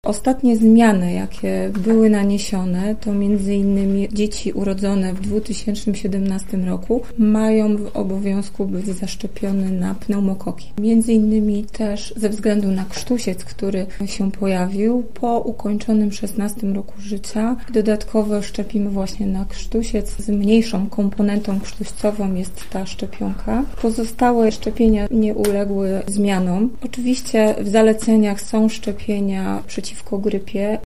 Ostatnie zmiany, jakie były naniesione, to m.in. dzieci urodzone w 2017 roku mają w obowiązku być zaszczepione na pneumokoki. M.in. też ze względu na krztusiec, który się pojawił po ukończonym 16 roku życia. Dodatkowo szczepimy właśnie na krztusiec. Z mniejszą komponentą krztuścową jest ta szczepionka. Pozostałe szczepienia nie uległy zmianom. Oczywiście w zaleceniach są szczepienia przeciwko grypie,